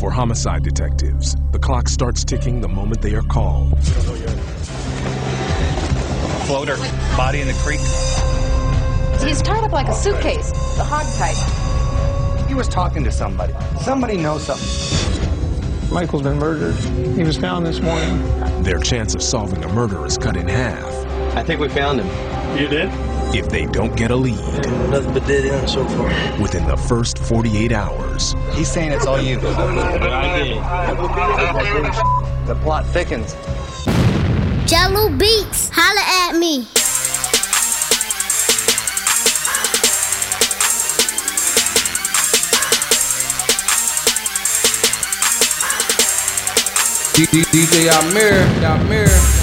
For homicide detectives, the clock starts ticking the moment they are called. Floater, body in the creek. He's tied up like a suitcase, the hog type. He was talking to somebody. Somebody knows something. Michael's been murdered. He was found this morning. Their chance of solving a murder is cut in half. I think we found him. You did? If they don't get a lead. Nothing but dead end so far. Within the first 48 hours. He's saying it's all you. Good idea. The plot thickens. Jello Beats, holla at me. DJ Amir.